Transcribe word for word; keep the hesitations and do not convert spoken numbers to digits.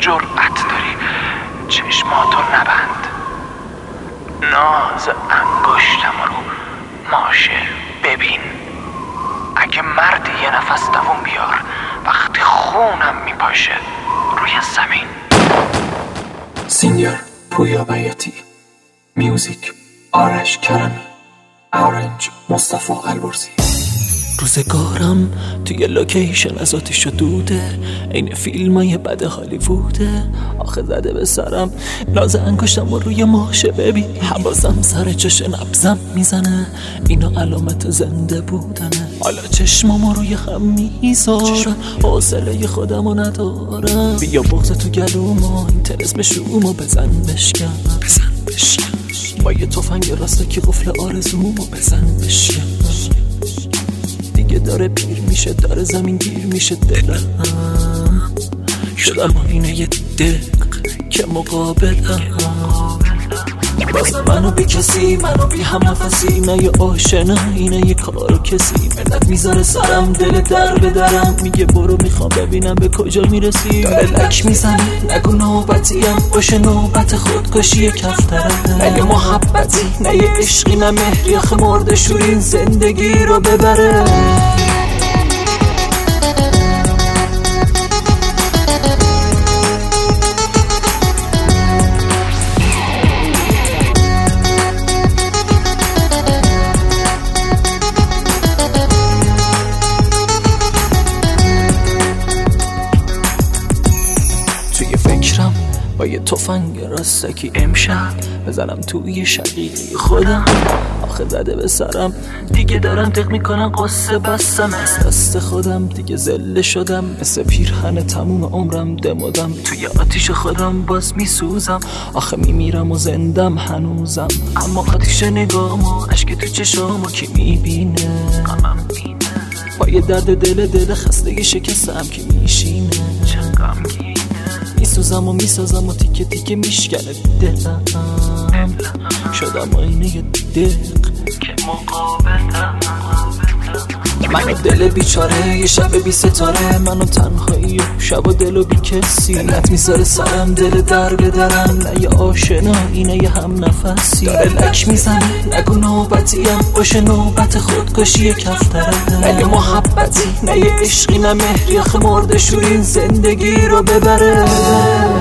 جرأت داری چشماتو نبند، ناز انگشتم رو ماشه ببین. اگه مردی یه نفس دووم بیار وقتی خونم میپاشه روی زمین. سینگر پویا بیاتی، میوزیک آرش کرمی، آرنج مصطفی البرزی. روزگارم توی لوکیشن از آتیش و دوده، این فیلم های بد هالیووده. آخه زده به سرم ناز انگشتم و روی ماشه ببین. حواسم سر چش نبزم میزنه، اینا علامت زنده بودنه. حالا چشمامو روی هم میذارم، حوصله خودمو ندارم. بیا بغض تو گلومو، این طلسم شومو بزن بشکن، بزن بشکن. با یه تفنگ راسته که قفل آرزومو بزن بشکن. دیگه داره پیر میشه، داره زمین گیر میشه. دلم شدم آینه یه دق که مقابلم. باز منو بی کسی، منو بی هم نفسی. نه یه آشنا، اینه یه کارو کسی. ملت میذاره سرم، دل در به درم. میگه برو میخوام ببینم به کجا میرسی. داره لک میزنه، نگو نوبتیم باشه نوبت خودکشی کفترم. نه یه محبتی، نه یه عشقی، نه مهری. آخه مرده شورین زندگی رو ببره. با یه تفنگ راستکی امشب بزنم توی شقیقه خودم. آخه زده به سرم، دیگه دارم دق میکنم قصه بستم. از دست خودم دیگه زله شدم، مثل پیرهن تموم عمرم دمادم. توی آتیش خودم باز میسوزم. آخه میمیرم و زندم هنوزم، اما آتیش نگاهمو، اشک تو چشامو کی میبینه؟ غمم بینه با یه درد دل دل خستگی شکستم که میشینه. چه غمگینه، میسوزم و میسازم و تیکه تیکه میشکنه دلم. شدم آینه یه دق که مقابلم. منو دل بیچاره، یه شب بی ستاره. منو تنهایی و شب و دل و بی کسی. دلت میذاره سرم، دل در به درم. نه یه آشنا، اینه یه هم نفسی. داره لک میزنه، نگو نوبتیم باشه نوبت خودکشی کفترم. نه یه محبتی، نه یه عشقی، نه مهری. آخه مرده شورین زندگی رو ببره.